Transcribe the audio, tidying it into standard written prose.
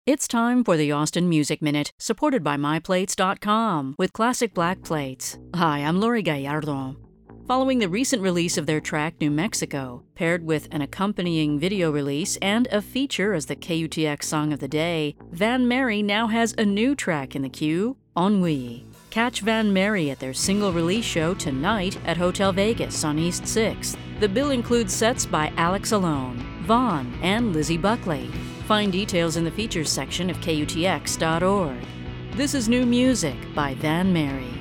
It's time for the Austin Music Minute, supported by MyPlates.com with classic black plates. Hi, I'm Lori Gallardo. Following the recent release of their track New Mexico, paired with an accompanying video release and a feature as the KUTX Song of the Day, VanMary now has a new track in the queue, Ennui. Catch VanMary at their single release show tonight at Hotel Vegas on East 6th. The bill includes sets by Alex Alone, Vaughn, and Lizzie Buckley. Find details in the features section of KUTX.org. This is new music by VanMary.